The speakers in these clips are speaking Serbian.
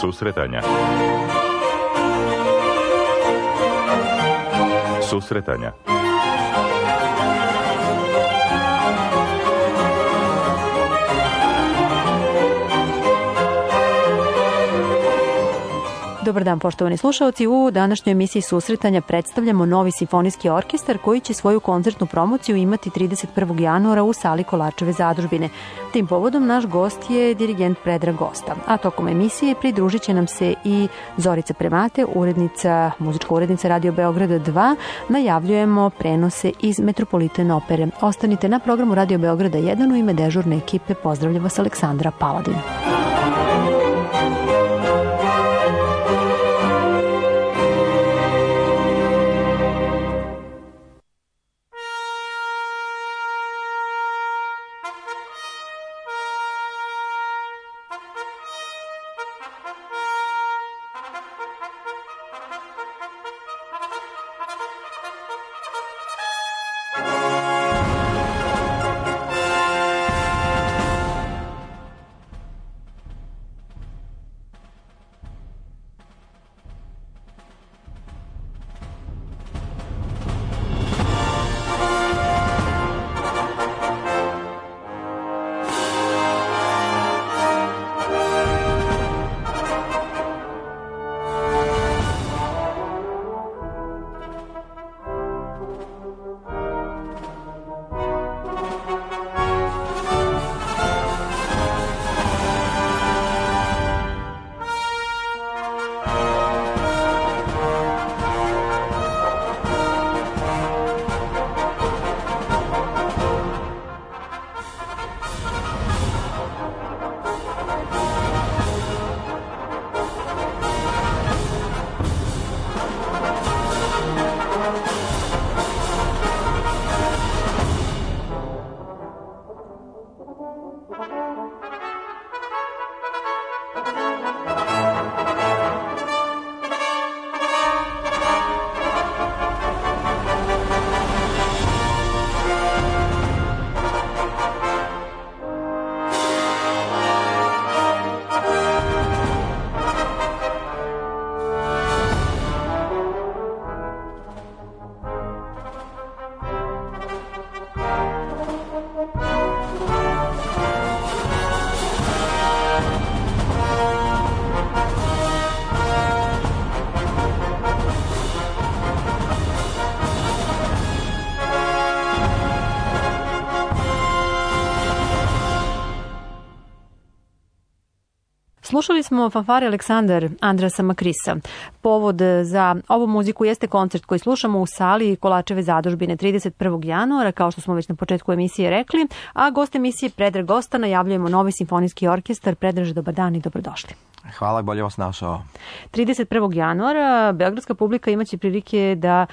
Susretanja. Susretanja. Dobar dan, poštovani slušaoci. U današnjoj emisiji Susretanja predstavljamo novi simfonijski orkestar koji će svoju koncertnu promociju imati 31. januara u sali Kolarčeve zadužbine. Tim povodom naš gost je dirigent Predrag Gosta, a tokom emisije pridružit će nam se i Zorica Premate, muzička urednica Radio Beograda 2. Najavljujemo prenose iz Metropolitan opere. Ostanite na programu Radio Beograda 1. U ime dežurne ekipe pozdravlja vas Aleksandra Paladin. Slušali smo fanfare Aleksandar Andrasa Makrisa. Povod za ovu muziku jeste koncert koji slušamo u sali Kolarčeve zadužbine 31. januara, kao što smo već na početku emisije rekli, a gost emisije Predrag Gosta. Najavljujemo novi simfonijski orkestar. Predraže, dobar dan i dobrodošli. Hvala, bolje vas našao. 31. januara beogradska publika imaće prilike da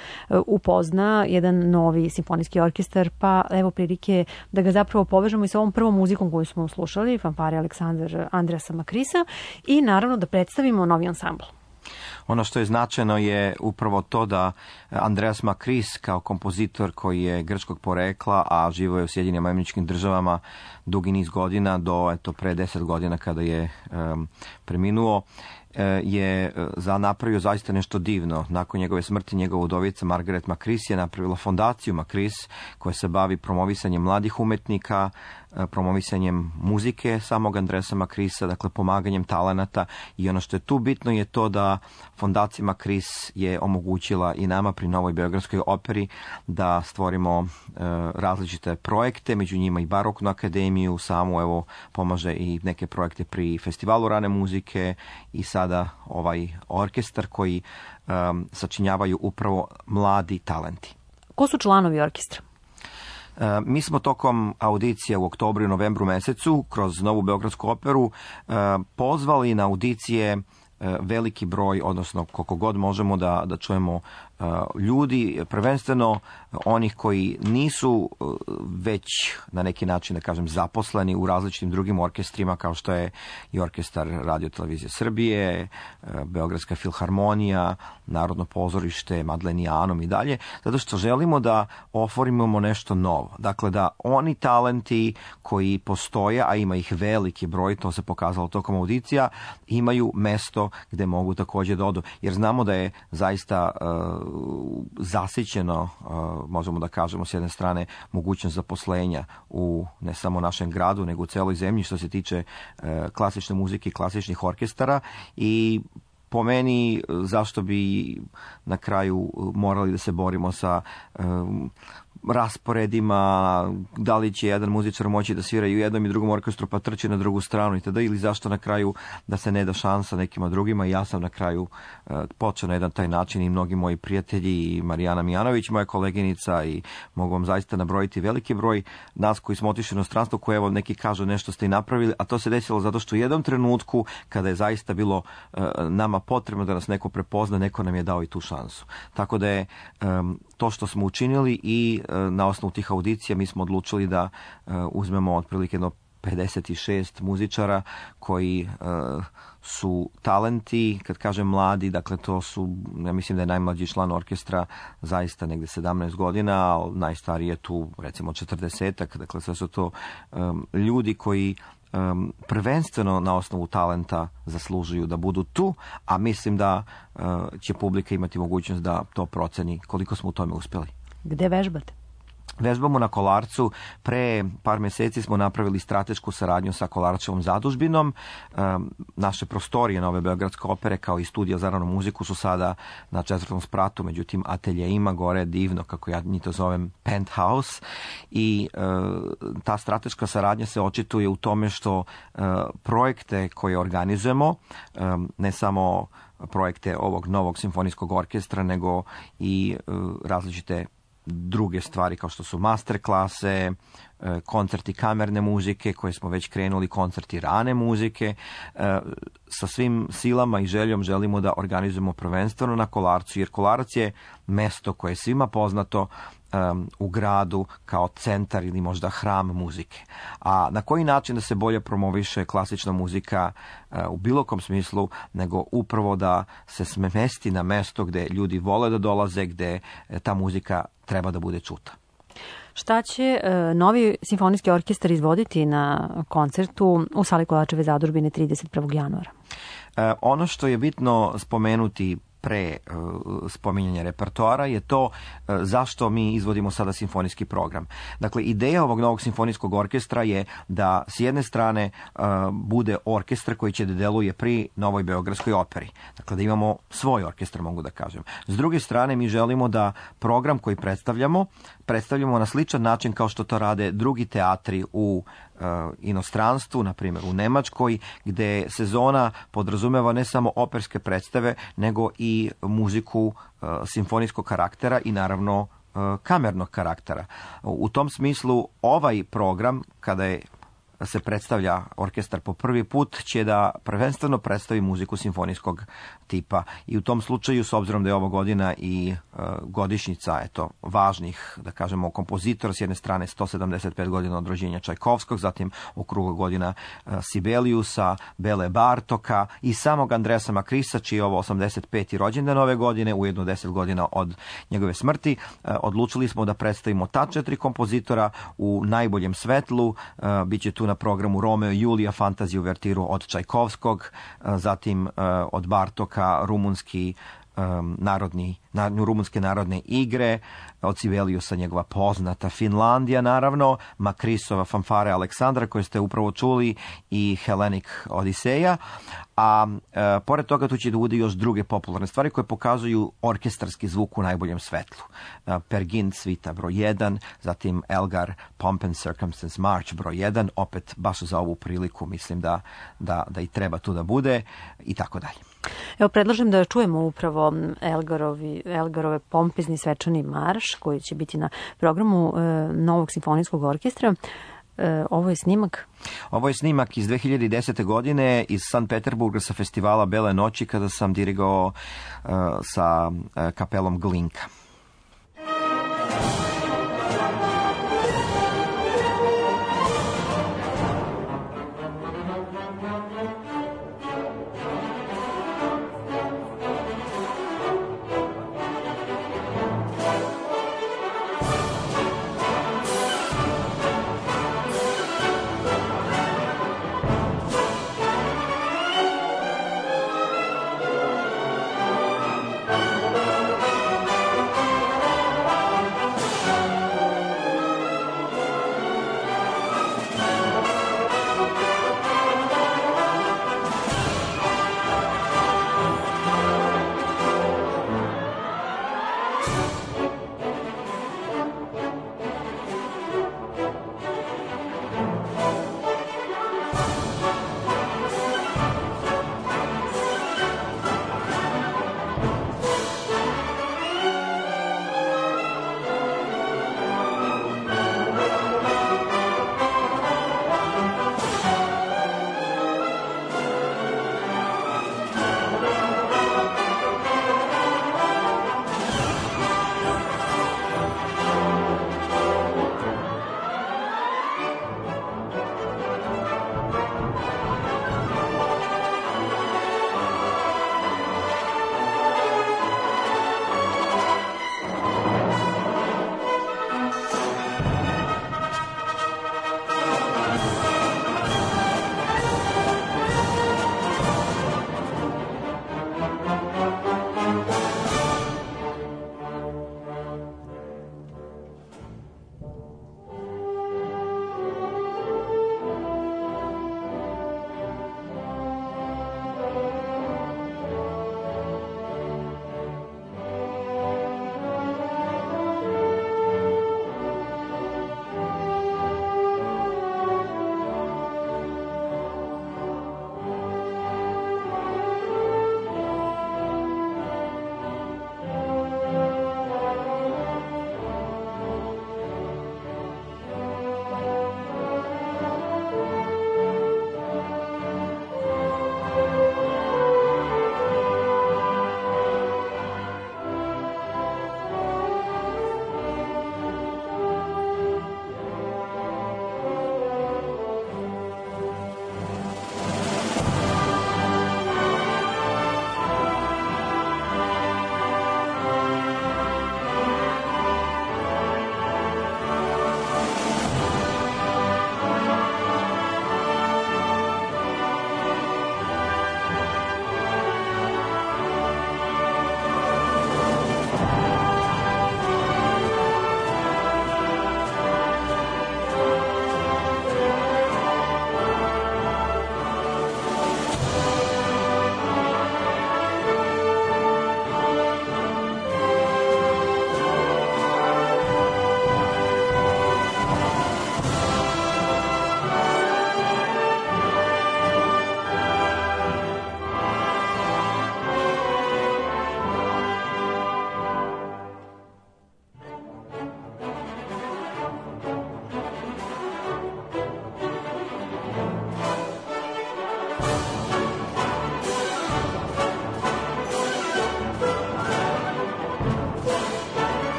upozna jedan novi simfonijski orkestar, pa evo prilike da ga zapravo povežemo i sa ovom prvom muzikom koju smo slušali, fanfare Aleksandar Andrasa Makrisa, i naravno da predstavimo novi ansambl. Ono što je značajno je upravo to da Andreas Makris kao kompozitor koji je grčkog porekla, a živo je u Sjedinjenim Američkim Državama dugi niz godina, do pre 10 godina kada je preminuo, je napravio zaista nešto divno. Nakon njegove smrti njegova udovica Margaret Makris je napravila fondaciju Makris koja se bavi promovisanjem mladih umetnika, promovisanjem muzike samog Andreasa Makrisa, dakle pomaganjem talenata, i ono što je tu bitno je to da fondacija Makris je omogućila i nama pri Novoj Beogradskoj operi da stvorimo različite projekte, među njima i Baroknu akademiju, samu evo pomaže i neke projekte pri festivalu rane muzike i sada ovaj orkestar koji sačinjavaju upravo mladi talenti. Ko su članovi orkestra? Mi smo tokom audicija u oktobru i novembru mesecu kroz Novu Beogradsku operu pozvali na audicije veliki broj, odnosno koliko god možemo da čujemo ljudi, prvenstveno onih koji nisu već na neki način, da kažem, zaposleni u različitim drugim orkestrima, kao što je i Orkestar Radio Televizije Srbije, Beogradska filharmonija, Narodno pozorište, Madlenijanom i dalje, zato što želimo da oformimo nešto novo. Dakle, da oni talenti koji postoje, a ima ih veliki broj, to se pokazalo tokom audicija, imaju mesto gde mogu takođe da odu. Jer znamo da je zaista zasićeno, možemo da kažemo s jedne strane, mogućnost zaposlenja u ne samo našem gradu, nego u celoj zemlji što se tiče klasične muzike i klasičnih orkestara i po meni, zašto bi na kraju morali da se borimo sa rasporedima, da li će jedan muzičar moći da svira i u jednom i drugom orkestru pa trči na drugu stranu i tada, ili zašto na kraju da se ne da šansa nekima drugima. I ja sam na kraju počeo na jedan taj način i mnogi moji prijatelji i Marijana Mijanović, moja koleginica, i mogu vam zaista nabrojiti veliki broj nas koji smo otišli u inostranstvo, koji evo neki kažu nešto ste i napravili, a to se desilo zato što u jednom trenutku kada je zaista bilo nama potrebno da nas neko prepozna, neko nam je dao i tu šansu. Tako da je to što smo učinili i na osnovu tih audicija mi smo odlučili da uzmemo otprilike 56 muzičara koji su talenti, kad kažem mladi, dakle to su, ja mislim da je najmlađi član orkestra zaista negde 17 godina, a najstariji je tu recimo 40-ak, dakle sve su to ljudi koji prvenstveno na osnovu talenta zaslužuju da budu tu, a mislim da će publika imati mogućnost da to proceni koliko smo u tome uspeli. Gde vežbate? Vežbamo na Kolarcu. Pre par meseci smo napravili stratešku saradnju sa Kolarčevom zadužbinom. Naše prostorije Nove Beogradske opere kao i studija za ranu muziku su sada na 4. spratu, međutim atelje ima gore divno, kako ja to zovem, penthouse, i ta strateška saradnja se očituje u tome što projekte koje organizujemo, ne samo projekte ovog novog simfonijskog orkestra, nego i različite druge stvari kao što su master klase, koncerti kamerne muzike koje smo već krenuli, koncerti rane muzike. Sa svim silama i željom želimo da organizujemo prvenstveno na Kolarcu, jer Kolarac je mesto koje je svima poznato u gradu kao centar ili možda hram muzike. A na koji način da se bolje promoviše klasična muzika u bilo kom smislu, nego upravo da se smesti na mesto gde ljudi vole da dolaze, gde ta muzika treba da bude čuta. Šta će novi simfonijski orkestar izvoditi na koncertu u sali Kolarčeve zadužbine 31. januara? Ono što je bitno spomenuti pre spominjanja repertoara je to zašto mi izvodimo sada simfonijski program. Dakle, ideja ovog novog simfonijskog orkestra je da s jedne strane bude orkestar koji će da deluje pri Novoj Beogradskoj operi. Dakle, da imamo svoj orkestar, mogu da kažem. S druge strane, mi želimo da program koji predstavljamo na sličan način kao što to rade drugi teatri u inostranstvu, na primjer u Nemačkoj, gde sezona podrazumeva ne samo operske predstave, nego i muziku simfonijskog karaktera i naravno kamernog karaktera. U tom smislu ovaj program, kada se predstavlja orkestar po prvi put, će da prvenstveno predstavi muziku simfonijskog tipa. I u tom slučaju, s obzirom da je ova godina i godišnjica važnih, da kažemo, kompozitora, s jedne strane 175 godina od rođenja Čajkovskog, zatim okruga godina Sibeliusa, Bele Bartoka i samog Andreasa Makrisa, čiji je ovo 85. rođendan ove godine, ujedno 10 godina od njegove smrti, odlučili smo da predstavimo ta 4 kompozitora u najboljem svetlu. Biće tu na programu Romeo i Julija, fantaziju uvertiru od Čajkovskog, zatim od Bartoka rumunske narodne igre, od Sibeliusa njegova poznata Finlandija, naravno, Makrisova fanfare Aleksandra, koje ste upravo čuli, i Hellenic Odiseja. A pored toga tu će da bude još druge popularne stvari koje pokazuju orkestarski zvuk u najboljem svetlu. Peer Gynt svita broj 1, zatim Elgar Pomp and Circumstance March broj 1, opet baš za ovu priliku mislim da i treba tu da bude, i tako dalje. Evo, predlažem da čujemo upravo Elgarove pompezni svečani marš koji će biti na programu novog simfonijskog orkestra. Ovo je snimak? Ovo je snimak iz 2010. godine iz Sankt Peterburga sa festivala Bele noći kada sam dirigao sa kapelom Glinka.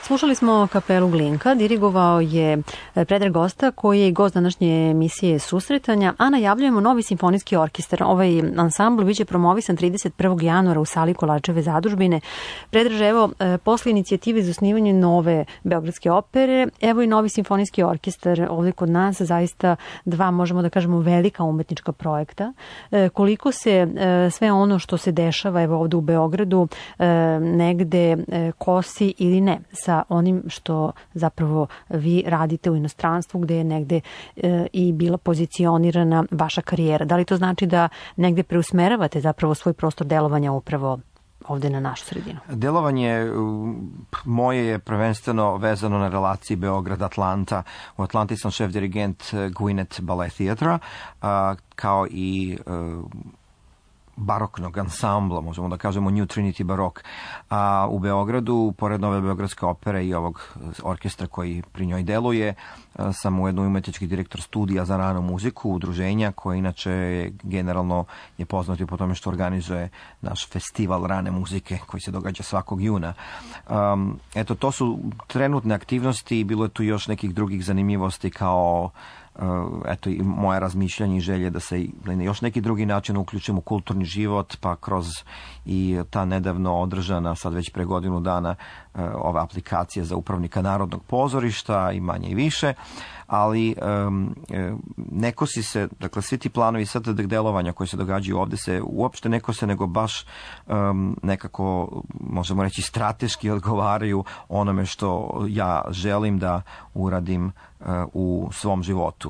Slušali smo kapelu Glinka, dirigovao je Predrag Gosta, koji je gost današnje emisije Susretanja, a najavljujemo novi simfonijski orkestar. Ovaj ansambl biće promovisan 31. januara u sali Kolarčeve zadužbine. Predraž, evo, posle inicijative za osnivanje nove Beogradske opere, evo i novi simfonijski orkestar ovdje kod nas, zaista dva, možemo da kažemo, velika umetnička projekta. Koliko se sve ono što se dešava evo ovdje u Beogradu negde kosi ili ne sa onim što zapravo vi radite u inostranstvu, gde je negde i bila pozicionirana vaša karijera. Da li to znači da negde preusmeravate zapravo svoj prostor delovanja upravo ovdje na našu sredinu? Delovanje moje je prvenstveno vezano na relaciji Beograd-Atlanta. U Atlanti sam šef dirigent Gwinnett Ballet Theatra, kao i baroknog ansambla, možemo da kažemo New Trinity Barok. A u Beogradu, pored nove Beogradske opere i ovog orkestra koji pri njoj deluje, sam ujedno umetnički direktor studija za ranu muziku, udruženja koje inače generalno je poznato po tome što organizuje naš festival rane muzike koji se događa svakog juna. Eto, to su trenutne aktivnosti, bilo je tu još nekih drugih zanimljivosti kao eto i moje razmišljanje i želje da se na još neki drugi način uključim u kulturni život, pa kroz i ta nedavno održana, sad već pre godinu dana, ova aplikacija za upravnika Narodnog pozorišta i manje i više, ali ne kosi se, dakle svi ti planovi sad delovanja koji se događaju ovdje se uopšte ne kose, nego baš nekako, možemo reći, strateški odgovaraju onome što ja želim da uradim u svom životu.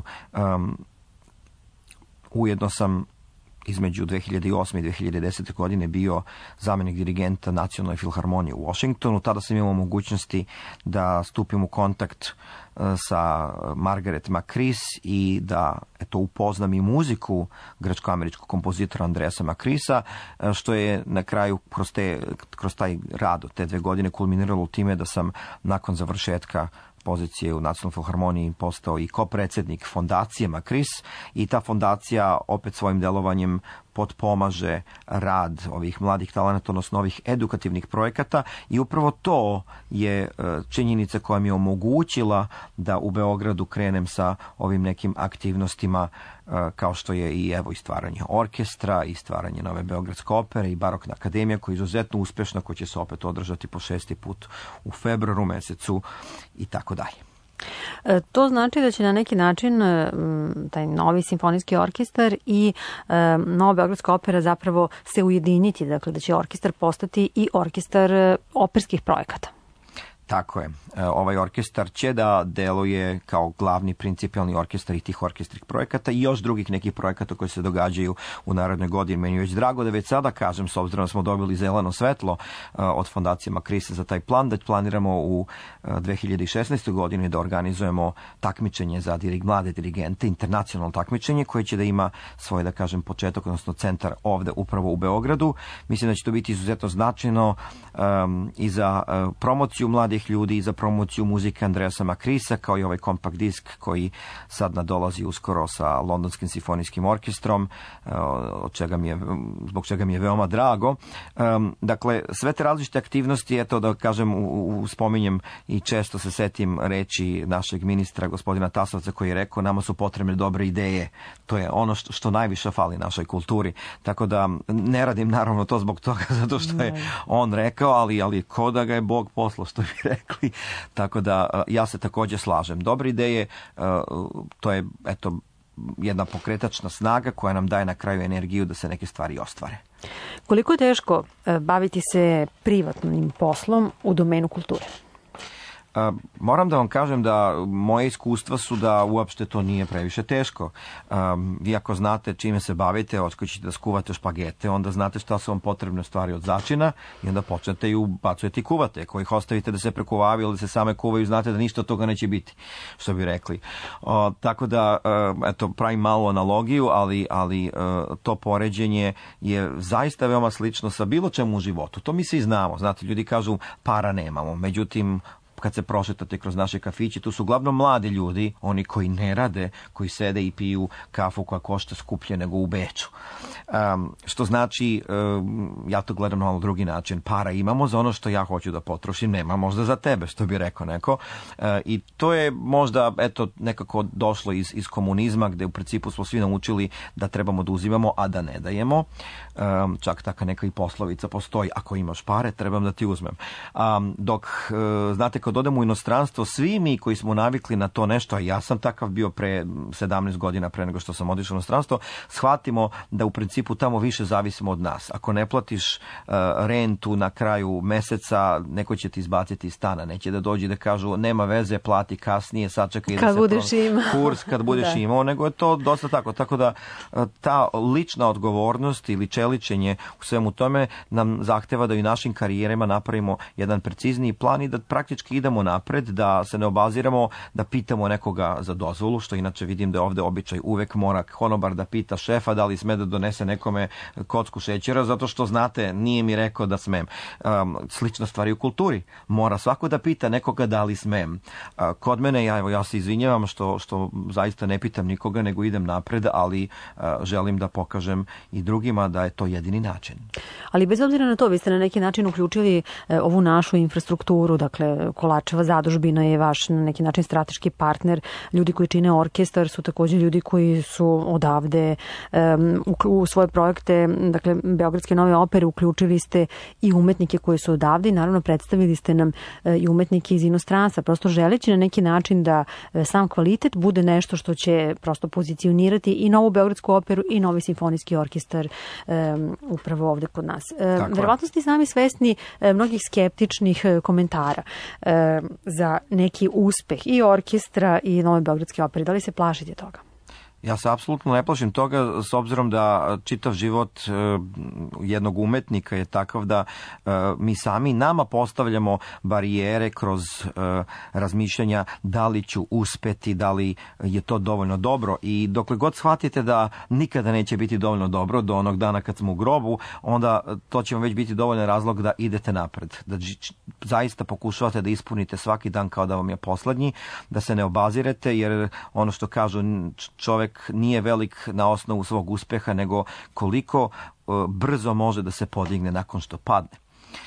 Ujedno sam između 2008. i 2010. godine bio zamjenik dirigenta Nacionalne filharmonije u Washingtonu. Tada sam imao mogućnosti da stupim u kontakt sa Margaret McCreas i da upoznam i muziku grčko-američkog kompozitora Andreasa McCreasa, što je na kraju kroz taj rad od te 2 godine kulminiralo u time da sam nakon završetka pozicije u Nacionalnoj filharmoniji postao i kopredsjednik fondacije McCreas i ta fondacija opet svojim delovanjem potpomaže rad ovih mladih talenata, odnosno novih edukativnih projekata i upravo to je činjenica koja mi je omogućila da u Beogradu krenem sa ovim nekim aktivnostima kao što je i evo i stvaranje orkestra i stvaranje nove Beogradske opere i Barokna akademija koja je izuzetno uspješna, koja će se opet održati po 6. put u februaru mesecu i tako dalje. To znači da će na neki način taj novi simfonijski orkestar i nova Beogradska opera zapravo se ujediniti, dakle da će orkestar postati i orkestar operskih projekata. Tako je. Ovaj orkestar će da deluje kao glavni principijalni orkestar i tih orkestrih projekata i još drugih nekih projekata koji se događaju u narednoj godini. Meni je već drago da već sada kažem, s obzirom da smo dobili zeleno svetlo od fondacije McCreasa za taj plan, da planiramo u 2016. godini da organizujemo takmičenje za mlade dirigente, internacionalno takmičenje koje će da ima svoj, da kažem, početak, odnosno centar ovde upravo u Beogradu. Mislim da će to biti izuzetno značajno i za promociju mladih ljudi i za promociju muzike Andreasa McCreasa, kao i ovaj kompakt disk koji sad nadolazi uskoro sa Londonskim simfonijskim orkestrom, zbog čega mi je veoma drago. Dakle, sve te različite aktivnosti, eto da kažem, spominjem i često se setim reči našeg ministra, gospodina Tasovca, koji je rekao, nama su potrebne dobre ideje. To je ono što najviše fali našoj kulturi. Tako da ne radim naravno to zbog toga, zato što je on rekao, ali ko da ga je Bog poslao, što bi rekli. Tako da ja se također slažem. Dobre ideje, to je eto jedna pokretačna snaga koja nam daje na kraju energiju da se neke stvari ostvare. Koliko je teško baviti se privatnim poslom u domenu kulture? Moram da vam kažem da moje iskustva su da uopšte to nije previše teško. Vi ako znate čime se bavite, ako ćete da skuvate špagete, onda znate šta su vam potrebne stvari od začina i onda počnete i ubacujete i kuvate. Ako ih ostavite da se prekuvavaju ili da se same kuvaju, znate da ništa od toga neće biti, što bi rekli. Tako da, eto, pravim malu analogiju, ali to poređenje je zaista veoma slično sa bilo čemu u životu. To mi se i znamo. Znate, ljudi kažu para nemamo, međutim, kad se prošetate kroz naše kafiće, tu su uglavnom mladi ljudi, oni koji ne rade, koji sede i piju kafu koja košta skuplje nego u Beču. Što znači, ja to gledam na malo drugi način, para imamo za ono što ja hoću da potrošim, nema možda za tebe, što bi rekao neko. I to je možda, eto, nekako došlo iz komunizma, gde u principu smo svi naučili da trebamo da uzimamo, a da ne dajemo. Čak taka neka i poslovica postoji, ako imaš pare, trebam da ti uzmem. Dok, znate, kad odemo u inostranstvo, svi mi koji smo navikli na to nešto, a ja sam takav bio pre 17 godina pre nego što sam otišao u inostranstvo, shvatimo da u principu tamo više zavisimo od nas. Ako ne platiš rentu na kraju meseca, neko će ti izbaciti iz stana, neće da dođe da kažu nema veze, plati kasnije, sačekaj da se kurs kad budeš imao, nego je to dosta tako. Tako da ta lična odgovornost ili čeličenje u svemu tome nam zahteva da i našim karijerama napravimo jedan precizniji plan i da praktički idemo napred, da se ne obaziramo, da pitamo nekoga za dozvolu, što inače vidim da je ovde običaj, uvek mora konobar da pita šefa da li sme da donese nekome kocku šećera, zato što, znate, nije mi rekao da smem. Slična stvar i u kulturi. Mora svako da pita nekoga da li smem. Kod mene, ja se izvinjavam što zaista ne pitam nikoga, nego idem napred, ali želim da pokažem i drugima da je to jedini način. Ali bez obzira na to, vi ste na neki način uključili ovu našu infrastrukturu, dakle, Kolarčeva zadužbina je vaš na neki način strateški partner, ljudi koji čine orkestar su također ljudi koji su odavde u svoje projekte, dakle, Beogradske nove opere uključili ste i umetnike koji su odavde i naravno predstavili ste nam i umetnike iz inostranstva, prosto želeći na neki način da sam kvalitet bude nešto što će prosto pozicionirati i novu Beogradsku operu i novi simfonijski orkestar upravo ovde kod nas. Verovatno ste sami svesni mnogih skeptičnih komentara za neki uspeh i orkestra i nove Beogradske opere. Da li se plašite toga? Ja se apsolutno ne plašim toga, s obzirom da čitav život jednog umetnika je takav da mi sami nama postavljamo barijere kroz razmišljanja da li ću uspeti, da li je to dovoljno dobro, i dokle god shvatite da nikada neće biti dovoljno dobro do onog dana kad smo u grobu, onda to će vam već biti dovoljan razlog da idete napred, da zaista pokušavate da ispunite svaki dan kao da vam je poslednji, da se ne obazirete, jer ono što kažu, čovek nije velik na osnovu svog uspeha, nego koliko brzo može da se podigne nakon što padne.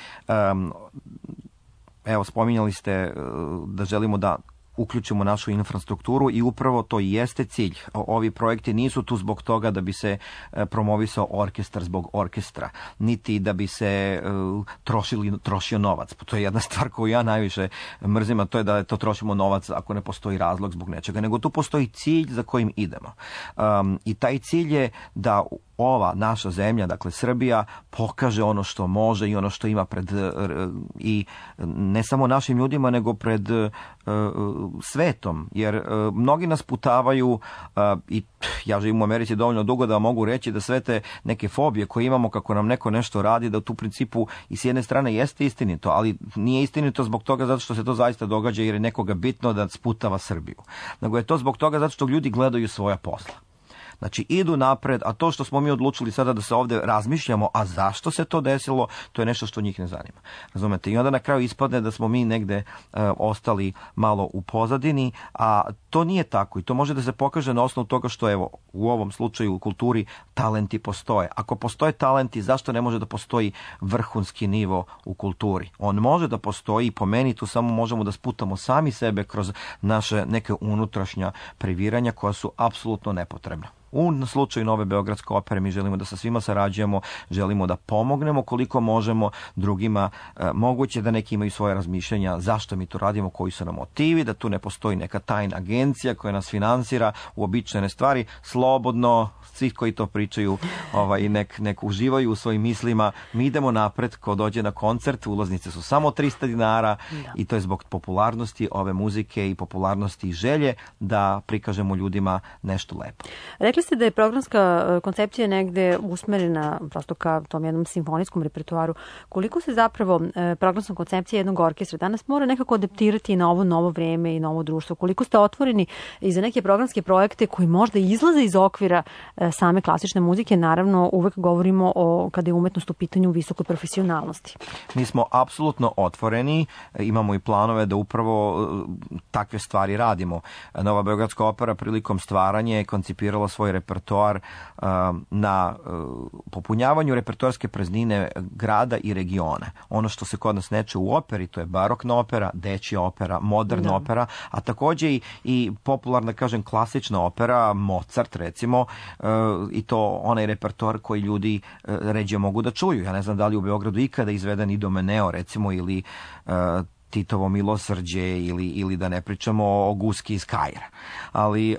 Evo, spominjali ste da želimo da uključimo našu infrastrukturu i upravo to i jeste cilj. Ovi projekti nisu tu zbog toga da bi se promovisao orkestar zbog orkestra, niti da bi se trošio novac. To je jedna stvar koju ja najviše mrzim, a to je da to trošimo novac ako ne postoji razlog zbog nečega, nego tu postoji cilj za kojim idemo. I taj cilj je da ova naša zemlja, dakle Srbija, pokaže ono što može i ono što ima pred, i ne samo našim ljudima, nego pred svetom, jer mnogi nas putavaju i ja živim u Americi dovoljno dugo da mogu reći da sve te neke fobije koje imamo kako nam neko nešto radi, da u tu principu i s jedne strane jeste istinito, ali nije istinito zbog toga zato što se to zaista događa jer je nekoga bitno da sputava Srbiju, nego je to zbog toga zato što ljudi gledaju svoja posla. Znači, idu napred, a to što smo mi odlučili sada da se ovde razmišljamo, a zašto se to desilo, to je nešto što njih ne zanima. Razumete? I onda na kraju ispadne da smo mi negde ostali malo u pozadini, a to nije tako i to može da se pokaže na osnovu toga što, evo, u ovom slučaju u kulturi talenti postoje. Ako postoje talenti, zašto ne može da postoji vrhunski nivo u kulturi? On može da postoji i po meni tu samo možemo da sputamo sami sebe kroz naše neke unutrašnja previranja koja su apsolutno nepotrebna. U slučaju nove Beogradske opere mi želimo da sa svima sarađujemo, želimo da pomognemo koliko možemo drugima. Moguće da neki imaju svoje razmišljanja zašto mi to radimo, koji su nam motivi, da tu ne postoji neka tajna agencija koja nas finansira, uobičajene stvari. Slobodno, svi koji to pričaju nek uživaju u svojim mislima. Mi idemo napred, ko dođe na koncert, ulaznice su samo 300 dinara i to je zbog popularnosti ove muzike i popularnosti i želje da prikažemo ljudima nešto lepo. Rekli Rekli ste da je programska koncepcija negde usmerena prosto ka tom jednom simfonijskom repertoaru. Koliko se zapravo programska koncepcija jednog orkestra danas mora nekako adaptirati na ovo novo vreme i novo društvo? Koliko ste otvoreni i za neke programske projekte koji možda izlaze iz okvira same klasične muzike? Naravno, uvek govorimo o, kada je umetnost u pitanju, visokoj profesionalnosti. Mi smo apsolutno otvoreni, imamo i planove da upravo takve stvari radimo. Nova Beogradska opera prilikom stvaranja je koncipirala svoj repertoar na popunjavanju repertoarske praznine grada i regiona. Ono što se kod nas neče u operi, to je barokna opera, dečija opera, moderna opera, a takođe i popularna, kažem, klasična opera, Mozart recimo, i to onaj repertoar koji ljudi ređe mogu da čuju. Ja ne znam da li u Beogradu ikada izveden Idomeneo recimo ili Titovo milosrđe ili da ne pričamo o Guski iz Kaira. Ali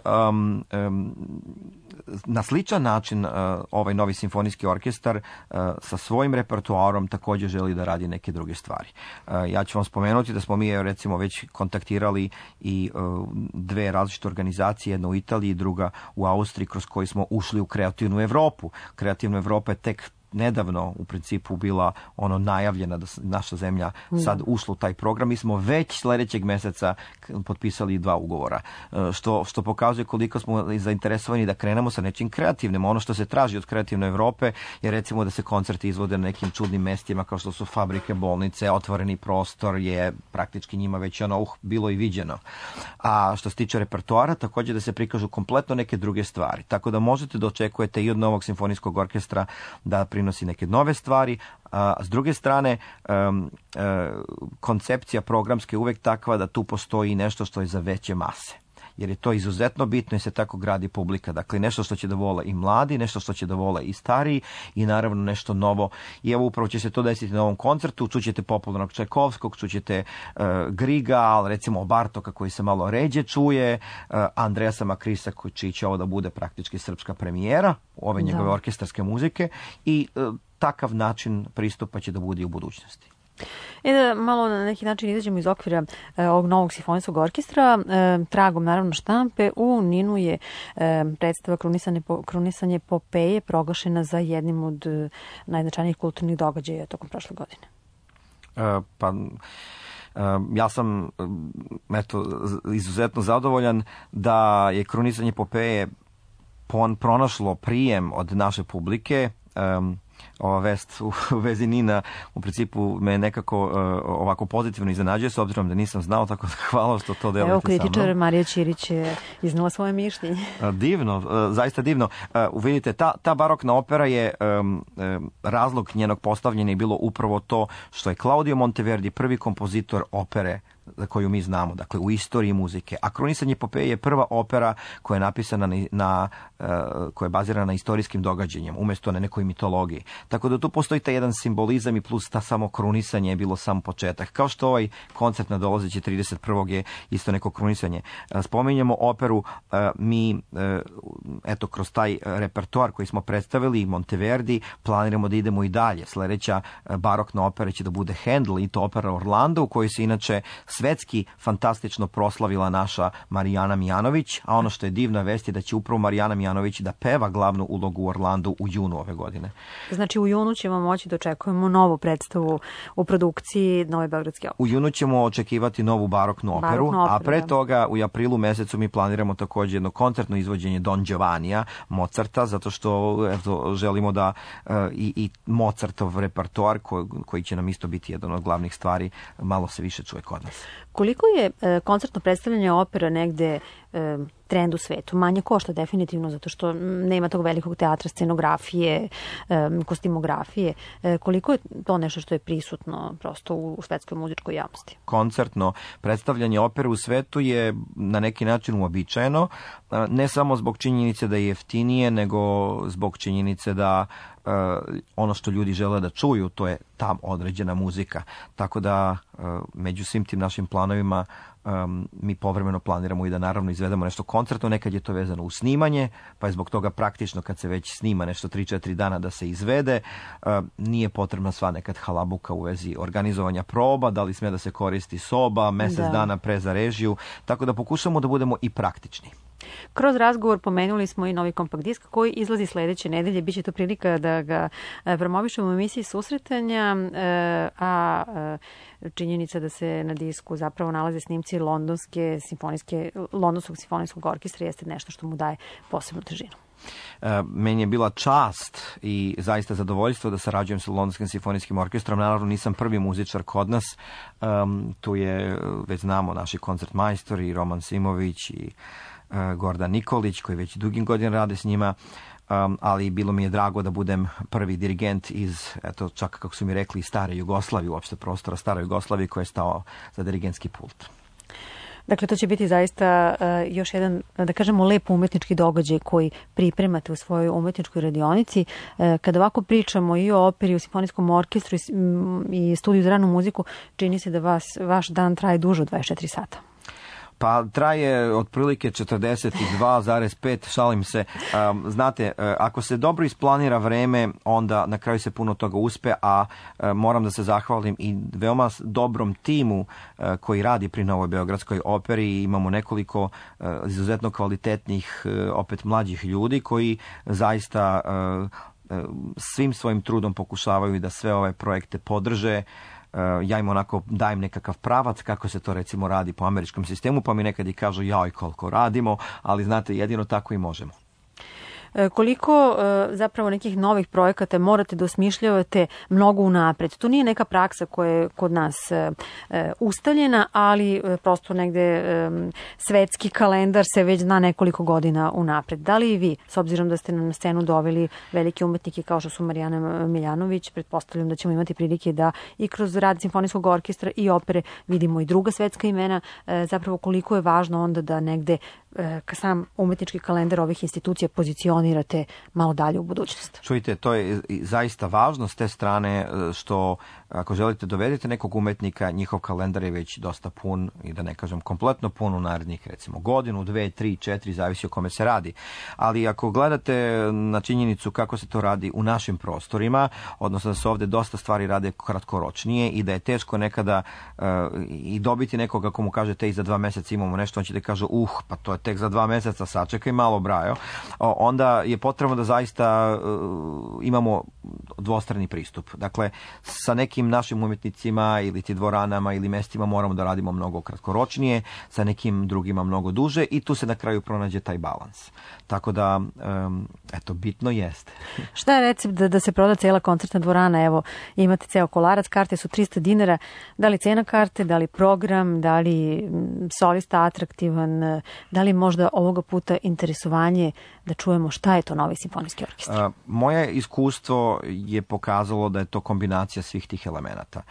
na sličan način ovaj novi simfonijski orkestar sa svojim repertoarom takođe želi da radi neke druge stvari. Ja ću vam spomenuti da smo mi recimo već kontaktirali i dve različite organizacije, jedna u Italiji, druga u Austriji, kroz koji smo ušli u kreativnu Evropu. Kreativna Evropa je tek nedavno u principu bila najavljena da naša zemlja sad ušla u taj program. Mi smo već sledećeg meseca potpisali 2 ugovora, što pokazuje koliko smo zainteresovani da krenemo sa nečim kreativnim. Ono što se traži od kreativne Evrope je recimo da se koncerti izvode na nekim čudnim mestima kao što su fabrike, bolnice, otvoreni prostor je praktički njima već bilo i viđeno. A što se tiče repertoara, takođe da se prikažu kompletno neke druge stvari. Tako da možete da očekujete i od novog simfonijskog orkestra da prinosi neke nove stvari, a s druge strane koncepcija programske je uvek takva da tu postoji nešto što je za veće mase. Jer je to izuzetno bitno i se tako gradi publika. Dakle, nešto što će da vole i mladi, nešto što će da vole i stariji i naravno nešto novo. I evo upravo će se to desiti na ovom koncertu. Čućete popularnog Čajkovskog, čućete Griga, recimo Bartoka koji se malo ređe čuje, Andreasa Makrisa čiji će ovo da bude praktički srpska premijera ove njegove orkestarske muzike i takav način pristupa će da bude i u budućnosti. Da malo na neki način izađemo iz okvira ovog novog simfonijskog orkestra. Tragom, naravno, štampe, u Ninu je predstava Krunisanje Popeje proglašena za jednim od najznačajnijih kulturnih događaja tokom prošle godine. Ja sam izuzetno zadovoljan da je Krunisanje Popeje pronašlo prijem od naše publike. Ova vest u vezi Nina u principu me nekako ovako pozitivno iznenađuje, s obzirom da nisam znao, tako da hvala što to delite sa mnom. Evo, kritičar Marija Ćirić je iznala svoje mišljenje. Divno, zaista divno. Vidite, ta barokna opera je razlog njenog postavljanja je bilo upravo to što je Claudio Monteverdi prvi kompozitor opere za koju mi znamo, dakle u istoriji muzike. A Krunisanje Popeje je prva opera koja je napisana koja je bazirana na istorijskim događanjima, umjesto na nekoj mitologiji. Tako da tu postoji taj jedan simbolizam i plus ta samo krunisanje je bilo sam početak. Kao što ovaj koncert nadolazeći 31. je isto neko krunisanje. Spominjemo operu, mi kroz taj repertoar koji smo predstavili, Monteverdi, planiramo da idemo i dalje. Sledeća barokna opera će da bude Handel i to opera Orlando, u kojoj se inače svetski fantastično proslavila naša Marijana Mijanović, a ono što je divna vest je da će upravo Marijana Mijanović da peva glavnu ulogu u Orlandu u junu ove godine. Znači u junu ćemo moći da očekujemo novu predstavu u produkciji Nove Beogradske opere. U junu ćemo očekivati novu baroknu operu, a pre toga u aprilu mesecu mi planiramo takođe jedno koncertno izvođenje Don Giovannija, Mozarta, zato što želimo da i Mozartov repertoar koji će nam isto biti jedan od glavnih stvari malo se više čuje kod nas. Koliko je koncertno predstavljanje opera negde trend u svetu? Manje košta definitivno, zato što nema tog velikog teatra, scenografije, kostimografije. Koliko je to nešto što je prisutno prosto u svetskoj muzičkoj javnosti? Koncertno predstavljanje opere u svetu je na neki način uobičajeno, ne samo zbog činjenice da je jeftinije, nego zbog činjenice da ono što ljudi žele da čuju, to je ta određena muzika. Tako da među svim tim našim planovima mi povremeno planiramo i da naravno izvedemo nešto koncertno, nekad je to vezano u snimanje, pa je zbog toga praktično kad se već snima nešto 3-4 dana da se izvede. Nije potrebna sva nekad halabuka u vezi organizovanja proba, da li sme da se koristi soba, mjesec dana pre za režiju, tako da pokušamo da budemo i praktični. Kroz razgovor pomenuli smo i novi kompakt disk koji izlazi sledeće nedelje. Biće to prilika da ga promovišemo u emisiji Susretanja, a činjenica da se na disku zapravo nalaze snimci Londonskog simfonijskog orkestra jeste nešto što mu daje posebnu težinu. Meni je bila čast i zaista zadovoljstvo da sarađujem sa Londonskim simfonijskim orkestrom. Naravno nisam prvi muzičar kod nas. Tu je, već znamo, naši koncertmajstori, Roman Simović i Gordan Nikolić, koji već dugi godin rade s njima, ali bilo mi je drago da budem prvi dirigent iz, eto, čak kako su mi rekli, stare Jugoslavije, uopšte prostora stare Jugoslavije, koji je stao za dirigentski pult. Dakle, to će biti zaista još jedan, da kažemo, lep umetnički događaj koji pripremate u svojoj umetničkoj radionici. Kada ovako pričamo i o operi, o simfonijskom orkestru i studiju za ranu muziku, čini se da vaš dan traje duže od 24 sata. Pa traje otprilike 42,5, šalim se. Znate, ako se dobro isplanira vreme, onda na kraju se puno toga uspe, a moram da se zahvalim i veoma dobrom timu koji radi pri Novoj Beogradskoj operi. Imamo nekoliko izuzetno kvalitetnih, opet mlađih ljudi koji zaista svim svojim trudom pokušavaju da sve ove projekte podrže. Ja im onako dajem nekakav pravac kako se to recimo radi po američkom sistemu, pa mi nekad i kažu jaj koliko radimo, ali znate, jedino tako i možemo. Koliko zapravo nekih novih projekata morate da osmišljavate mnogo unapred? To nije neka praksa koja je kod nas ustaljena, ali prosto negde svetski kalendar se već zna nekoliko godina unapred. Da li i vi, s obzirom da ste na scenu doveli velike umetnike kao što su Marijana Miljanović, pretpostavljam da ćemo imati prilike da i kroz rad simfonijskog orkestra i opere vidimo i druga svetska imena, zapravo koliko je važno onda da negde sam umetnički kalendar ovih institucija pozicionirate malo dalje u budućnost. Čujte, to je zaista važno s te strane što ako želite dovedete nekog umetnika, njihov kalendar je već dosta pun i da ne kažem kompletno pun u narednih recimo godinu, 2, 3, 4, zavisi o kome se radi. Ali ako gledate na činjenicu kako se to radi u našim prostorima, odnosno da se ovdje dosta stvari rade kratkoročnije i da je teško nekada i dobiti nekoga ako mu kažete i za 2 mjeseca imamo nešto, on će da kaže pa to je tek za 2 mjeseca, sačekaj malo brajo, onda je potrebno da zaista imamo dvostrani pristup. Dakle, sa nekim našim umjetnicima ili ti dvoranama ili mestima moramo da radimo mnogo kratkoročnije, sa nekim drugima mnogo duže i tu se na kraju pronađe taj balans. Tako da, eto, bitno jeste. Šta je recept da se proda cela koncertna dvorana? Evo, imate ceo kolarac, karte su 300 dinara. Da li cena karte, da li program, da li solista atraktivan, da li možda ovoga puta interesovanje da čujemo šta je to Novi simfonijski orkestar? Moje iskustvo je pokazalo da je to kombinacija svih tih elemenata.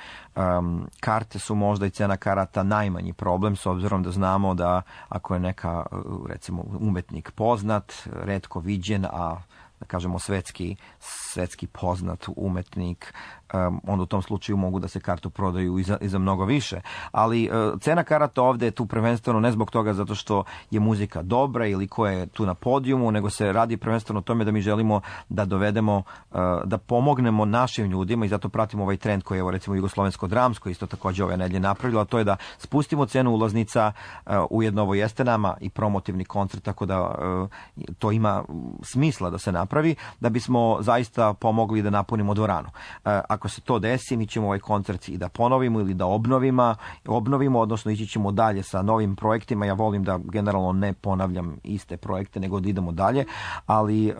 Karte su možda i cena karata najmanji problem, s obzirom da znamo da ako je neka, recimo, umetnik poznat, retko viđen, a da kažemo svetski poznat umetnik, onda u tom slučaju mogu da se kartu prodaju i za mnogo više. Ali cena karata ovdje je tu prvenstveno ne zbog toga zato što je muzika dobra ili ko je tu na podijumu, nego se radi prvenstveno o tome da mi želimo da dovedemo, da pomognemo našim ljudima i zato pratimo ovaj trend koji je, evo, recimo Jugoslovensko dramsko isto također ove nedelje napravilo, a to je da spustimo cenu ulaznica, ujedno ovo jeste nama i promotivni koncert, tako da to ima smisla da se napravi, da bismo zaista pomogli da napunimo dvoranu. Ako se to desi, mi ćemo ovaj koncert i da ponovimo ili da obnovimo, odnosno ići ćemo dalje sa novim projektima. Ja volim da generalno ne ponavljam iste projekte, nego da idemo dalje, ali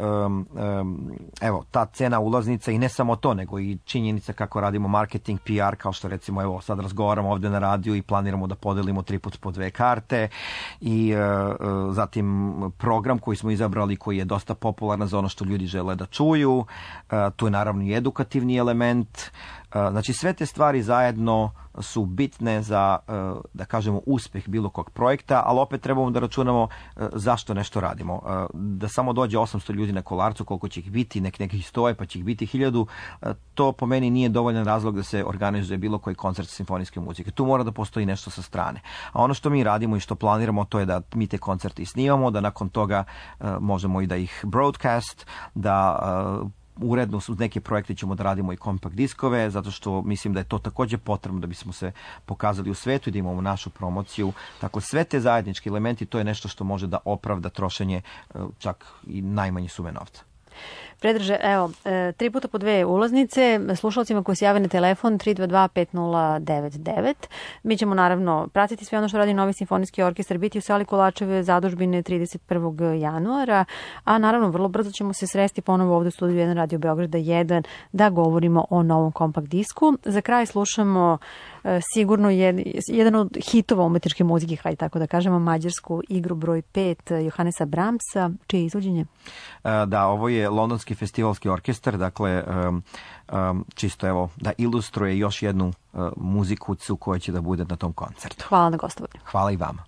evo, ta cena ulaznica i ne samo to, nego i činjenica kako radimo marketing, PR, kao što recimo, evo, sad razgovaramo ovdje na radiju i planiramo da podelimo 3 puta po 2 karte i zatim program koji smo izabrali koji je dosta popularan za ono što ljudi žele da čuju. Tu je naravno i edukativni element. Znači sve te stvari zajedno su bitne za, da kažemo, uspjeh bilo kog projekta, ali opet trebamo da računamo zašto nešto radimo. Da samo dođe 800 ljudi na Kolarcu, koliko će ih biti, nekih 100, pa će ih biti 1000, to po meni nije dovoljan razlog da se organizuje bilo koji koncert simfonijske muzike. Tu mora da postoji nešto sa strane. A ono što mi radimo i što planiramo, to je da mi te koncerte snimamo, da nakon toga možemo i da ih broadcast, da uredno uz neke projekte ćemo da radimo i kompakt diskove, zato što mislim da je to također potrebno da bismo se pokazali u svetu i da imamo našu promociju. Dakle, sve te zajednički elementi, to je nešto što može da opravda trošenje čak i najmanje sume novca. Predraže, evo, 3 puta po 2 ulaznice, slušalcima koji se jave na telefon 322-5099. Mi ćemo naravno pratiti sve ono što radi Novi simfonijski orkestar, biti u sali Kolarčeve zadužbine 31. januara, a naravno vrlo brzo ćemo se sresti ponovo ovdje u studiju 1 Radio Beograda 1 da govorimo o novom kompakt disku. Za kraj slušamo sigurno jedan od hitova umetničke muzike, hajde tako da kažemo, mađarsku igru broj 5 Johannesa Brahmsa, čije izvođenje? Da, ovo je Londonski festivalski orkestar, dakle čisto evo da ilustruje još jednu muzikucu koja će da bude na tom koncertu. Hvala na gostovanju. Hvala i vama.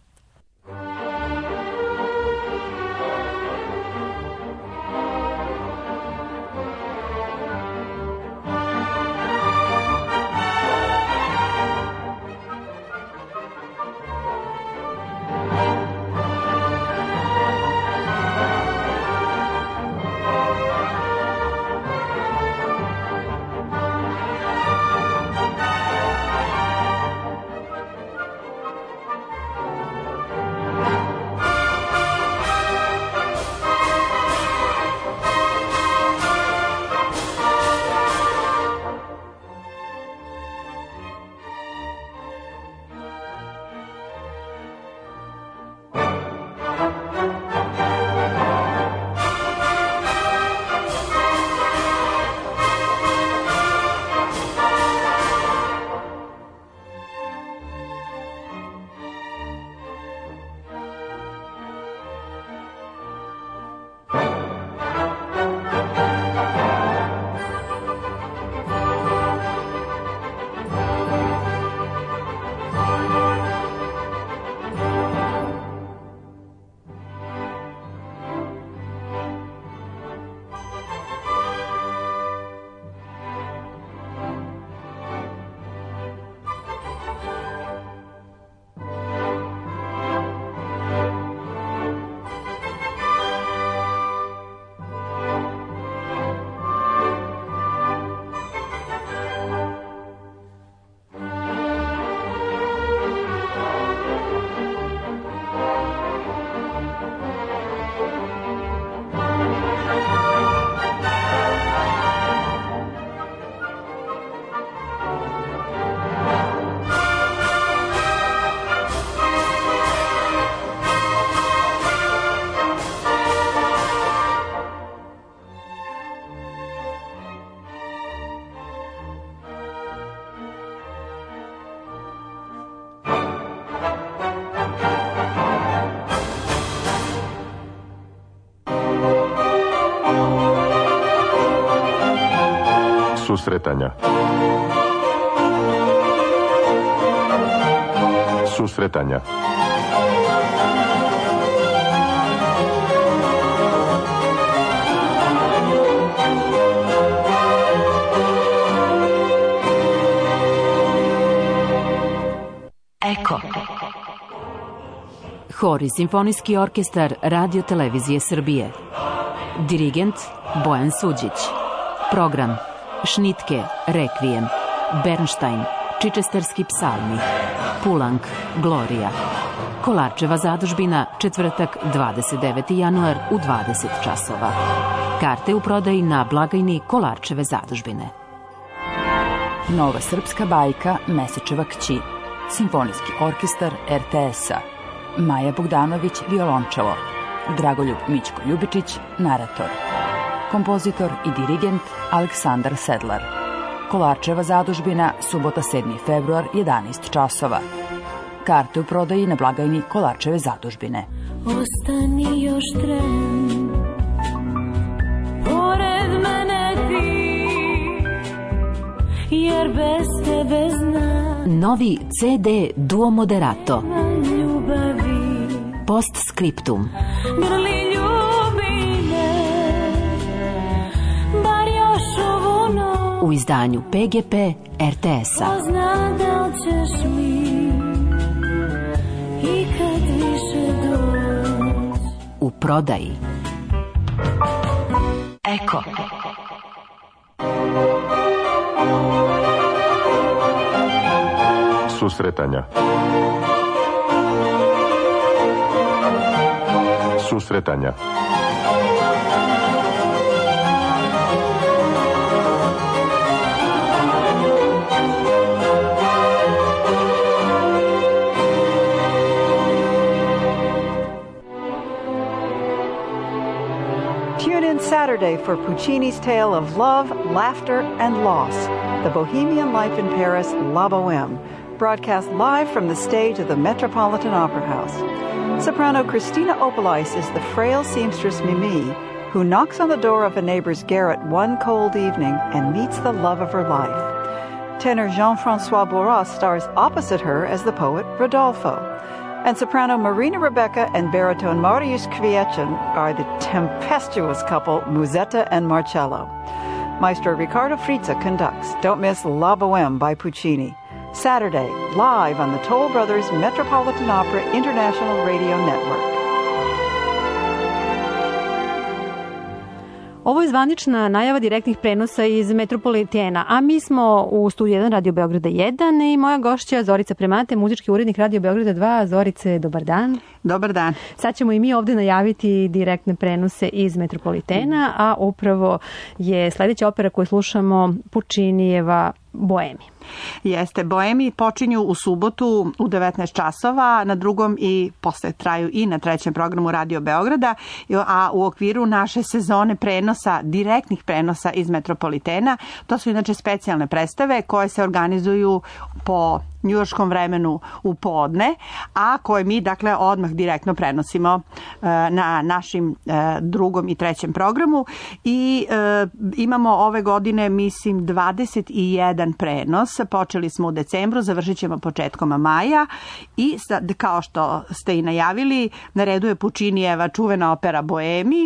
Susretanja. Susretanja. Eko. Hor i simfonijski orkestar Radio Televizije Srbije. Dirigent Bojan Suđić. Program Šnitke, Rekvijem, Bernštajn, Čičesterski psalmi, Pulang, Glorija. Kolarčeva zadužbina, četvrtak, 29. januar u 20 časova. Karte u prodaji na blagajni Kolarčeve zadužbine. Nova srpska bajka Mesečeva kći. Simfonijski orkestar RTS-a. Maja Bogdanović, violončelo. Dragoljub Mićko Ljubičić, narator. Kompozitor i dirigent Aleksandar Sedlar. Kolarčeva zadužbina, subota 7. februar, 11 časova. Karte u prodaji na blagajni Kolarčeve zadužbine. Ostani još tren, pored mene ti, jer bez tebe znam Novi CD Duo Moderato. ljubavi. Postscriptum. Grli ljubi me, bar još ovu noć. U izdanju PGP RTS-a. Zna da li ćeš mi ikad više doći. U prodaji. Eko. Susretanja. Susretanja. Tune in Saturday for Puccini's tale of love, laughter, and loss, The Bohemian Life in Paris, La Boheme, broadcast live from the stage of the Metropolitan Opera House. Soprano Christina Opelais is the frail seamstress Mimi, who knocks on the door of a neighbor's garret one cold evening and meets the love of her life. Tenor Jean-Francois Bourras stars opposite her as the poet Rodolfo. And soprano Marina Rebecca and baritone Mariusz Kwiecien are the tempestuous couple Musetta and Marcello. Maestro Riccardo Frizza conducts. Don't miss La Boheme by Puccini. Saturday, live on the Toll Brothers Metropolitan Opera International Radio Network. Ovo je zvanična najava direktnih prenosa iz Metropolitena, a mi smo u studiju 1 Radio Beograda 1 i moja gošća Zorica Premate, muzički urednik Radio Beograda 2. Zorice, dobar dan. Dobar dan. Sad ćemo i mi ovde najaviti direktne prenose iz Metropolitena, a upravo je sledeća opera koju slušamo Puccinijeva Boemi. Jeste, Boemi počinju u subotu u 19 časova, na drugom i posle traju i na trećem programu Radio Beograda, a u okviru naše sezone prenosa, direktnih prenosa iz Metropolitena, to su inače specijalne predstave koje se organizuju po njujorškom vremenu u podne, a koje mi dakle odmah direktno prenosimo na našim drugom i trećem programu i imamo ove godine mislim 21 prenos. Počeli smo u decembru, završit ćemo početkom maja i sad, kao što ste i najavili, na redu je Puccinijeva čuvena opera Boemi.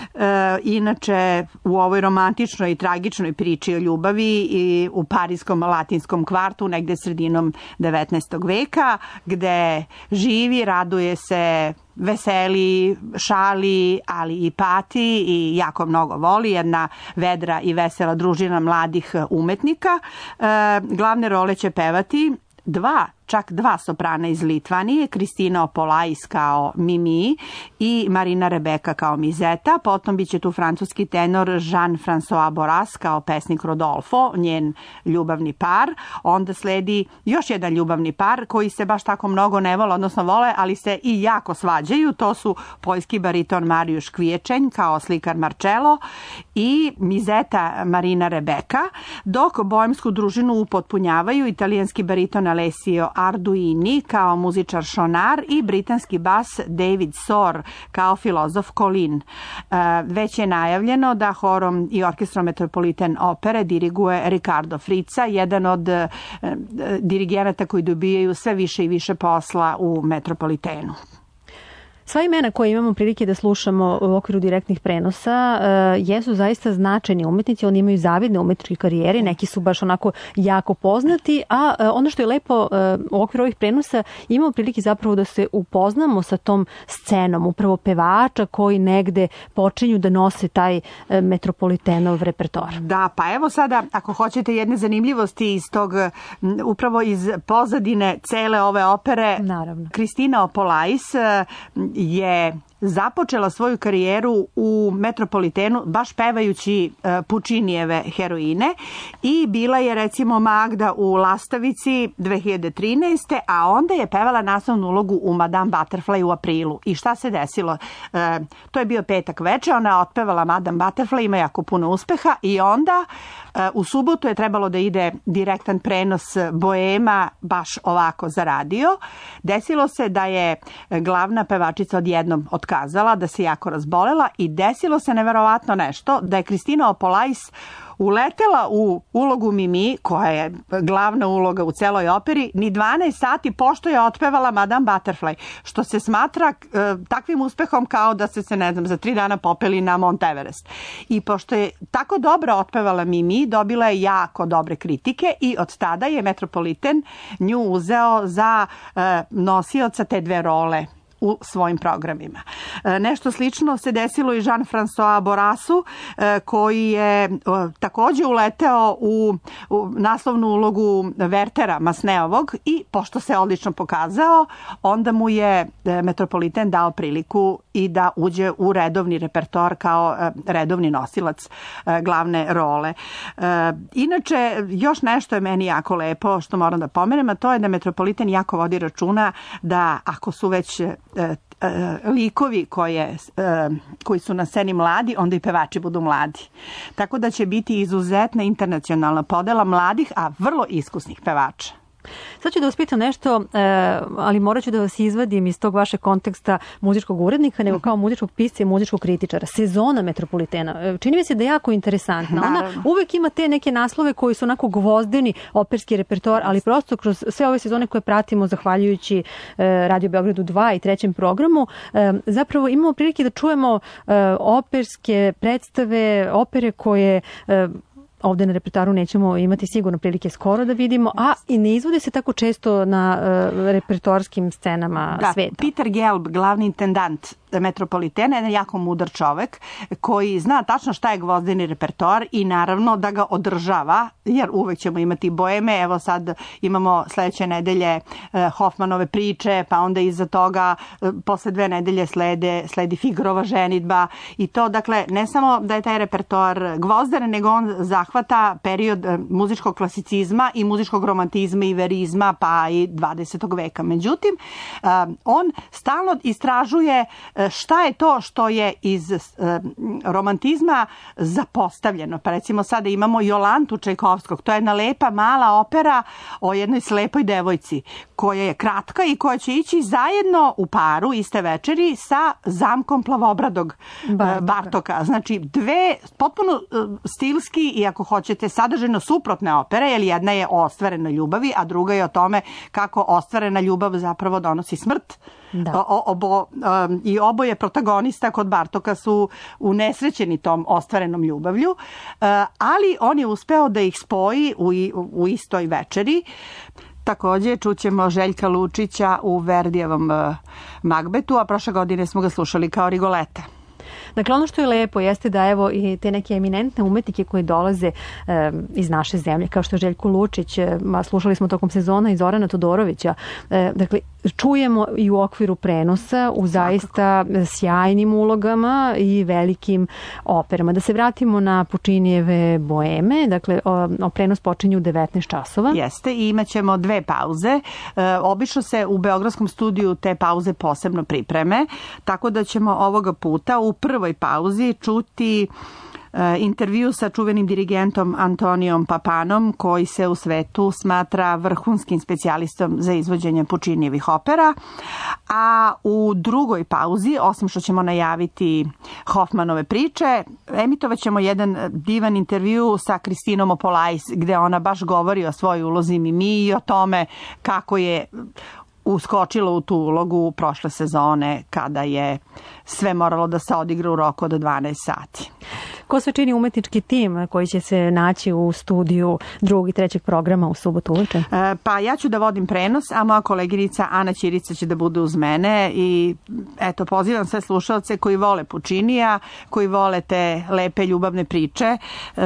Inače u ovoj romantičnoj i tragičnoj priči o ljubavi i u parijskom latinskom kvartu negde sredinom 19. veka, gde živi, raduje se, veseli, šali, ali i pati i jako mnogo voli, jedna vedra i vesela družina mladih umetnika. Glavne role će pevati čak dva soprana iz Litvanije, Kristina Opolais kao Mimi i Marina Rebeka kao Mizeta. Potom biće tu francuski tenor Jean-François Bourras kao pesnik Rodolfo, njen ljubavni par. Onda sledi još jedan ljubavni par koji se baš tako mnogo ne vole, odnosno vole, ali se i jako svađaju. To su poljski bariton Mariusz Kwiecien kao slikar Marcello i Mizeta Marina Rebeka, dok boemsku družinu upotpunjavaju italijanski bariton Alessio Arduini kao muzičar šonar i britanski bas David Soar kao filozof Colin. Već je najavljeno da horom i orkestrom Metropolitan opere diriguje Riccardo Frizza, jedan od dirigenata koji dobijaju sve više i više posla u Metropolitenu. Sva imena koje imamo prilike da slušamo u okviru direktnih prenosa jesu zaista značajni umetnici, oni imaju zavidne umetničke karijere, neki su baš onako jako poznati, a ono što je lepo u okviru ovih prenosa imamo prilike zapravo da se upoznamo sa tom scenom, upravo pevača koji negde počinju da nose taj Metropolitenov repertoar. Da, pa evo sada, ako hoćete jedne zanimljivosti iz tog, upravo iz pozadine cele ove opere, naravno. Kristina Opolais je započela svoju karijeru u Metropolitenu baš pevajući Puccinijeve heroine i bila je recimo Magda u Lastavici 2013. a onda je pevala naslovnu ulogu u Madame Butterfly u aprilu. I šta se desilo? To je bio petak veče, ona je otpevala Madame Butterfly, ima jako puno uspeha i onda u subotu je trebalo da ide direktan prenos Boema baš ovako za radio. Desilo se da je glavna pevačica odjednom otkazala, da se jako razbolela i desilo se neverovatno nešto, da je Kristina Opolais uletela u ulogu Mimi, koja je glavna uloga u celoj operi, ni 12 sati pošto je otpevala Madame Butterfly, što se smatra takvim uspehom kao da se ne znam, za 3 dana popeli na Mount Everest. I pošto je tako dobro otpevala Mimi, dobila je jako dobre kritike i od tada je Metropolitan nju uzeo za nosioca te dve role u svojim programima. Nešto slično se desilo i Jean-François Borasu, koji je takođe uleteo u naslovnu ulogu Wertera Masneovog i pošto se odlično pokazao, onda mu je Metropolitan dao priliku i da uđe u redovni repertoar kao redovni nosilac glavne role. Inače, još nešto je meni jako lepo što moram da pomenem, a to je da Metropolitan jako vodi računa da ako su već likovi koji su na sceni mladi, onda i pevači budu mladi. Tako da će biti izuzetna internacionalna podela mladih, a vrlo iskusnih pevača. Sad ću da vas pitam nešto, ali morat ću da vas izvadim iz tog vašeg konteksta muzičkog urednika, nego kao muzičkog pisca i muzičkog kritičara. Sezona Metropolitena. Čini mi se da je jako interesantna. Ona uvek ima te neke naslove koji su onako gvozdeni, operski repertoar, ali prosto kroz sve ove sezone koje pratimo, zahvaljujući Radio Beogradu 2 i 3. programu, zapravo imamo prilike da čujemo operske predstave, opere koje ovde na repertoaru nećemo imati sigurno prilike skoro da vidimo, a i ne izvode se tako često na repertoarskim scenama sveta. Peter Gelb, glavni intendant Metropolitena, je jako mudar čovek koji zna tačno šta je gvozdeni repertoar i naravno da ga održava, jer uvek ćemo imati boeme. Evo sad imamo sledeće nedelje Hoffmanove priče, pa onda iza toga posle 2 nedelje sledi Figarova ženidba i to, dakle, ne samo da je taj repertoar gvozdan, nego on zahvata period muzičkog klasicizma i muzičkog romantizma i verizma, pa i 20. veka. Međutim, on stalno istražuje šta je to što je iz romantizma zapostavljeno. Pa recimo sada imamo Jolantu Čajkovskog. To je jedna lepa mala opera o jednoj slepoj devojci koja je kratka i koja će ići zajedno u paru iste večeri sa Zamkom Plavobradog Bartoka. Znači 2 potpuno stilski i ako hoćete sadržajno suprotne opere, jer jedna je o ostvarenoj ljubavi, a druga je o tome kako ostvarena ljubav zapravo donosi smrt. I oboje protagonista kod Bartoka su unesrećeni tom ostvarenom ljubavlju, ali on je uspeo da ih spoji u istoj večeri. Takođe čućemo Željka Lučića u Verdijevom Magbetu, a prošle godine smo ga slušali kao Rigoleta. Dakle, ono što je lepo jeste da evo i te neke eminentne umetnike koji dolaze iz naše zemlje, kao što je Željko Lučić, slušali smo tokom sezona i Zorana Todorovića, dakle, čujemo i u okviru prenosa u zaista sjajnim ulogama i velikim operama. Da se vratimo na Pučinijeve Boeme, dakle, prenos počinje u 19 časova. Jeste, i imat ćemo 2 pauze. Obično se u Beogradskom studiju te pauze posebno pripreme, tako da ćemo ovoga puta u prvoj pauzi čuti intervju sa čuvenim dirigentom Antonijom Papanom, koji se u svetu smatra vrhunskim specijalistom za izvođenje Pučinijevih opera. A u drugoj pauzi, osim što ćemo najaviti Hoffmanove priče, emitovat ćemo jedan divan intervju sa Kristinom Opolais, gde ona baš govori o svojoj ulozi Mimi i o tome kako je uskočilo u tu ulogu prošle sezone kada je sve moralo da se odigra u roku od 12 sati. Ko sve čini umetnički tim koji će se naći u studiju 2. i 3. programa u subotu uveče? Pa ja ću da vodim prenos, a moja koleginica Ana Ćirica će da bude uz mene i eto, pozivam sve slušalce koji vole Pučinija, koji vole te lepe ljubavne priče,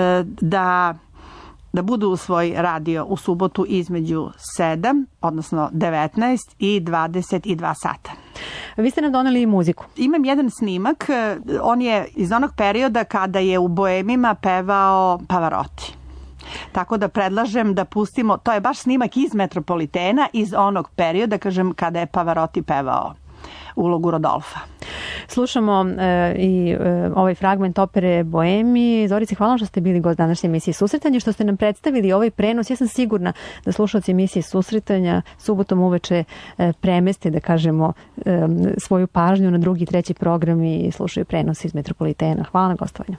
da budu u svoj radio u subotu između 7, odnosno 19 i 22 sata. Vi ste nam doneli i muziku. Imam jedan snimak, on je iz onog perioda kada je u Boemima pevao Pavarotti. Tako da predlažem da pustimo, to je baš snimak iz Metropolitena, iz onog perioda, kažem, kada je Pavarotti pevao ulogu Rodolfa. Slušamo i ovaj fragment opere Boemi. Zorice, hvala što ste bili gost današnje emisije Susretanje, što ste nam predstavili ovaj prenos. Ja sam sigurna da slušalci emisije Susretanja subotom uveče premeste, da kažemo, svoju pažnju na drugi i treći program i slušaju prenos iz Metropolitena. Hvala na gostovanju.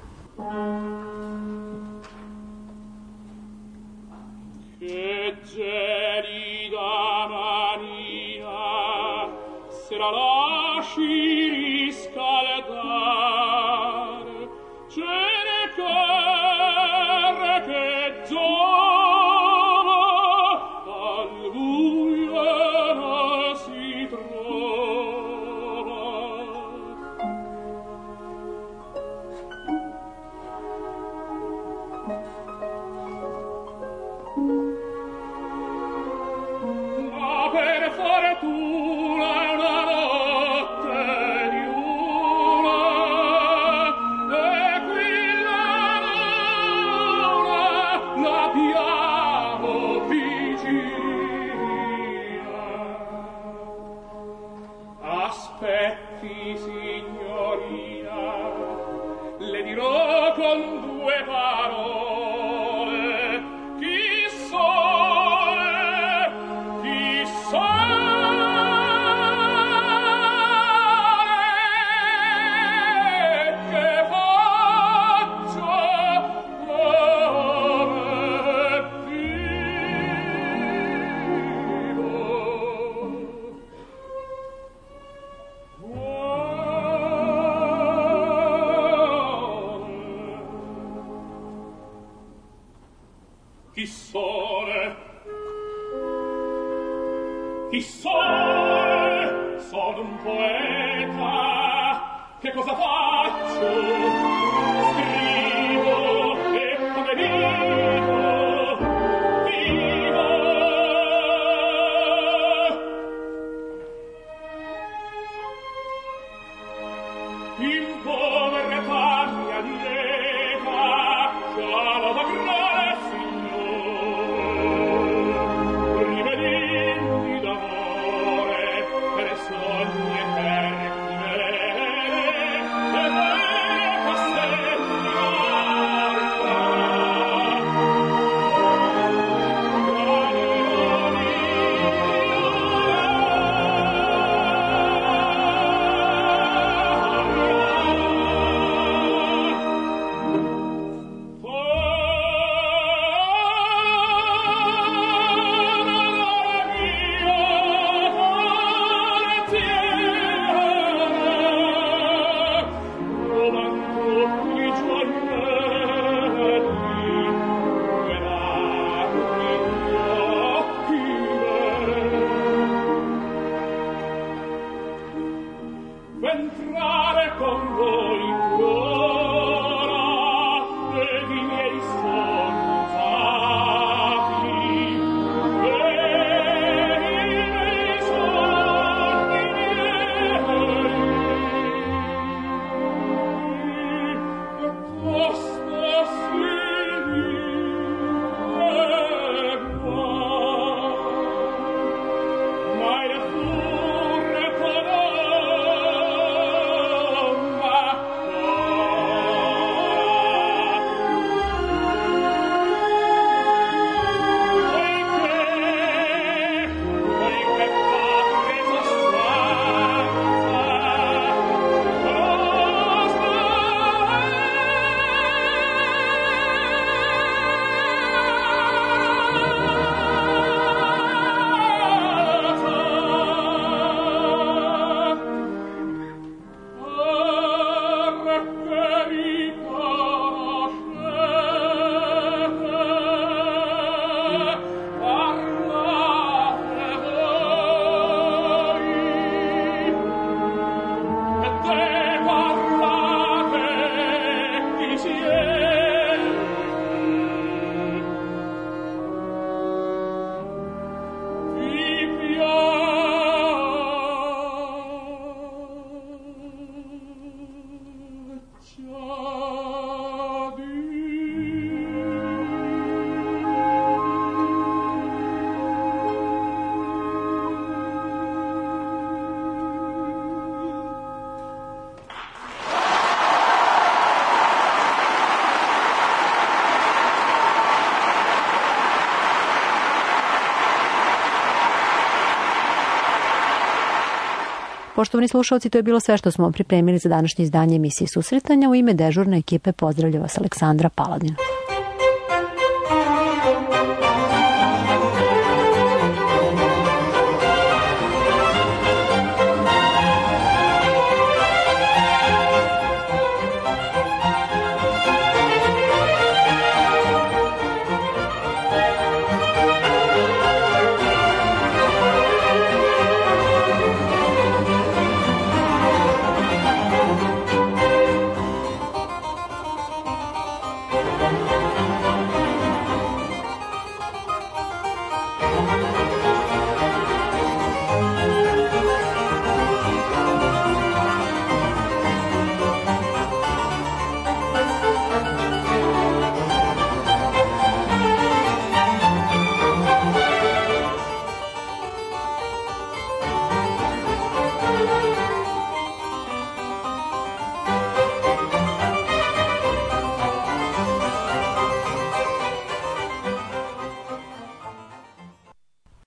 Poštovani slušalci, to je bilo sve što smo pripremili za današnje izdanje emisije Susretanja. U ime dežurne ekipe pozdravlja vas Aleksandra Paladina.